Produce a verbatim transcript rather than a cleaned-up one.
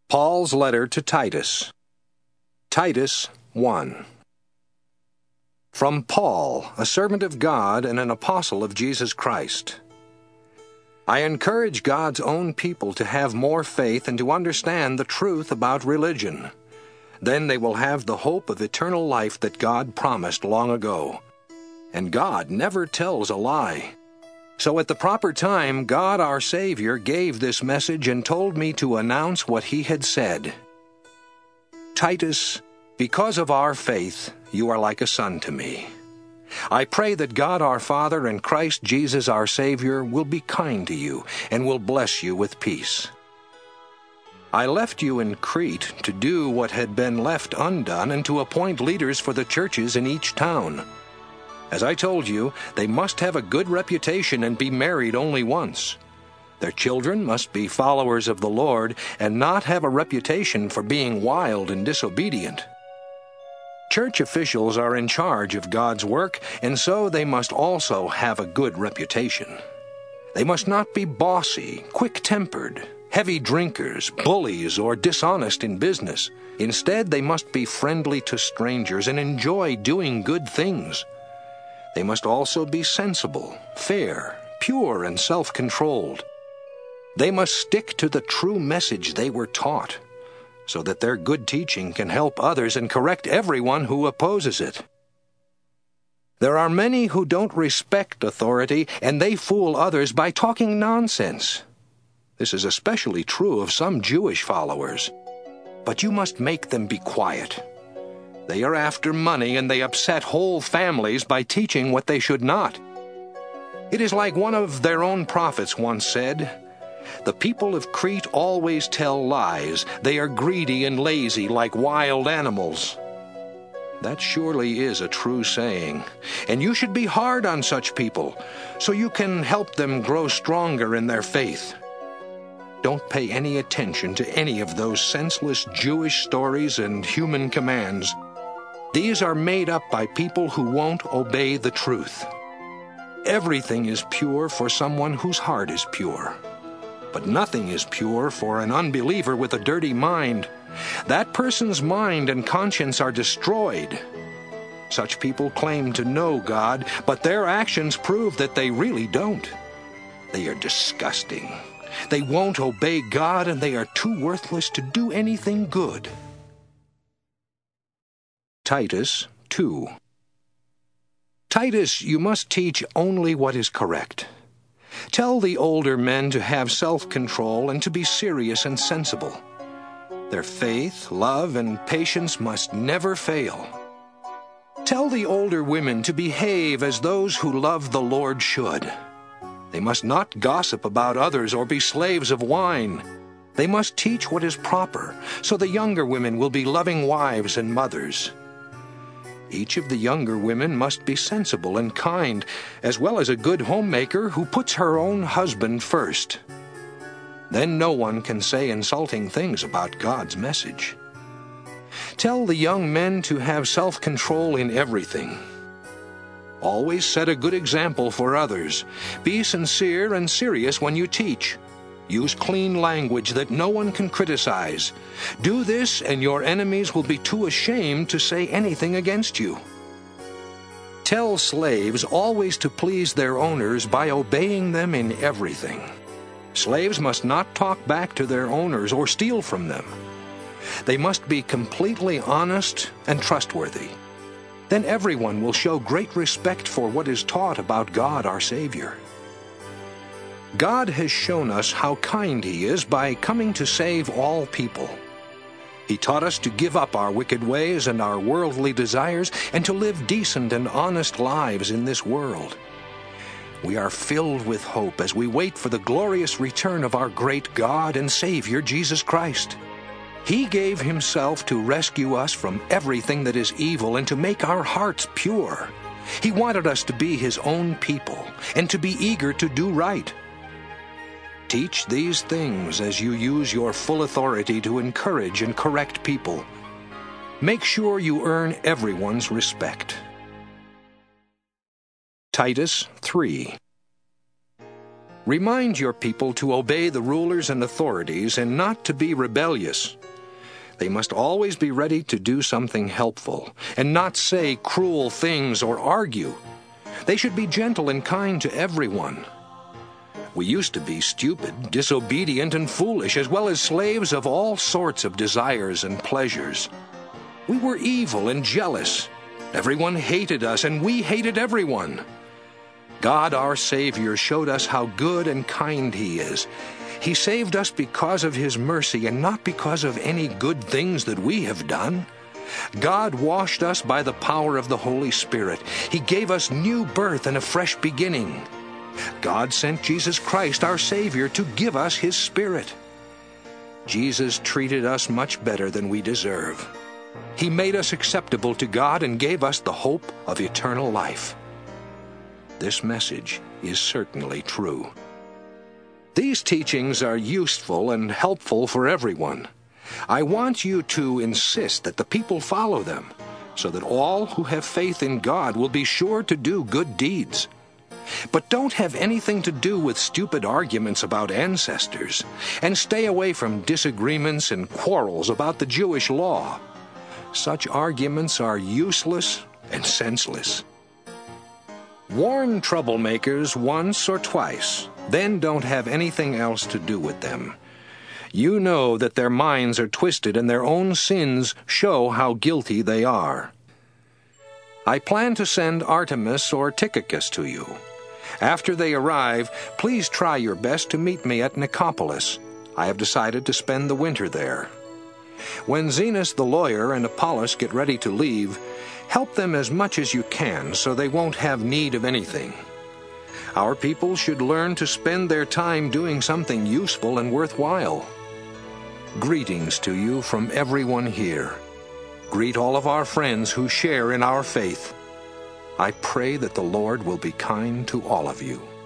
Paul's letter to Titus. Titus one. From Paul, a servant of God and an apostle of Jesus Christ. I encourage God's own people to have more faith and to understand the truth about religion. Then they will have the hope of eternal life that God promised long ago. And God never tells a lie. So at the proper time, God our Savior gave this message and told me to announce what He had said. Titus, because of our faith, you are like a son to me. I pray that God our Father and Christ Jesus our Savior will be kind to you and will bless you with peace. I left you in Crete to do what had been left undone and to appoint leaders for the churches in each town. As I told you, they must have a good reputation and be married only once. Their children must be followers of the Lord and not have a reputation for being wild and disobedient. Church officials are in charge of God's work, and so they must also have a good reputation. They must not be bossy, quick-tempered, heavy drinkers, bullies, or dishonest in business. Instead, they must be friendly to strangers and enjoy doing good things. They must also be sensible, fair, pure, and self-controlled. They must stick to the true message they were taught, so that their good teaching can help others and correct everyone who opposes it. There are many who don't respect authority, and they fool others by talking nonsense. This is especially true of some Jewish followers. But you must make them be quiet. They are after money, and they upset whole families by teaching what they should not. It is like one of their own prophets once said, "The people of Crete always tell lies. They are greedy and lazy like wild animals." That surely is a true saying, and you should be hard on such people, so you can help them grow stronger in their faith. Don't pay any attention to any of those senseless Jewish stories and human commands. These are made up by people who won't obey the truth. Everything is pure for someone whose heart is pure. But nothing is pure for an unbeliever with a dirty mind. That person's mind and conscience are destroyed. Such people claim to know God, but their actions prove that they really don't. They are disgusting. They won't obey God, and they are too worthless to do anything good. Titus two. Titus, you must teach only what is correct. Tell the older men to have self-control and to be serious and sensible. Their faith, love, and patience must never fail. Tell the older women to behave as those who love the Lord should. They must not gossip about others or be slaves of wine. They must teach what is proper, so the younger women will be loving wives and mothers. Each of the younger women must be sensible and kind, as well as a good homemaker who puts her own husband first. Then no one can say insulting things about God's message. Tell the young men to have self-control in everything. Always set a good example for others. Be sincere and serious when you teach. Use clean language that no one can criticize. Do this, and your enemies will be too ashamed to say anything against you. Tell slaves always to please their owners by obeying them in everything. Slaves must not talk back to their owners or steal from them. They must be completely honest and trustworthy. Then everyone will show great respect for what is taught about God our Savior. God has shown us how kind He is by coming to save all people. He taught us to give up our wicked ways and our worldly desires and to live decent and honest lives in this world. We are filled with hope as we wait for the glorious return of our great God and Savior, Jesus Christ. He gave Himself to rescue us from everything that is evil and to make our hearts pure. He wanted us to be His own people and to be eager to do right. Teach these things as you use your full authority to encourage and correct people. Make sure you earn everyone's respect. Titus three. Remind your people to obey the rulers and authorities and not to be rebellious. They must always be ready to do something helpful, and not say cruel things or argue. They should be gentle and kind to everyone. We used to be stupid, disobedient, and foolish, as well as slaves of all sorts of desires and pleasures. We were evil and jealous. Everyone hated us, and we hated everyone. God, our Savior, showed us how good and kind He is. He saved us because of His mercy and not because of any good things that we have done. God washed us by the power of the Holy Spirit. He gave us new birth and a fresh beginning. God sent Jesus Christ, our Savior, to give us His Spirit. Jesus treated us much better than we deserve. He made us acceptable to God and gave us the hope of eternal life. This message is certainly true. These teachings are useful and helpful for everyone. I want you to insist that the people follow them, so that all who have faith in God will be sure to do good deeds. But don't have anything to do with stupid arguments about ancestors, and stay away from disagreements and quarrels about the Jewish law. Such arguments are useless and senseless. Warn troublemakers once or twice, then don't have anything else to do with them. You know that their minds are twisted and their own sins show how guilty they are. I plan to send Artemas or Tychicus to you. After they arrive, please try your best to meet me at Nicopolis. I have decided to spend the winter there. When Zenas the lawyer and Apollos get ready to leave, help them as much as you can so they won't have need of anything. Our people should learn to spend their time doing something useful and worthwhile. Greetings to you from everyone here. Greet all of our friends who share in our faith. I pray that the Lord will be kind to all of you.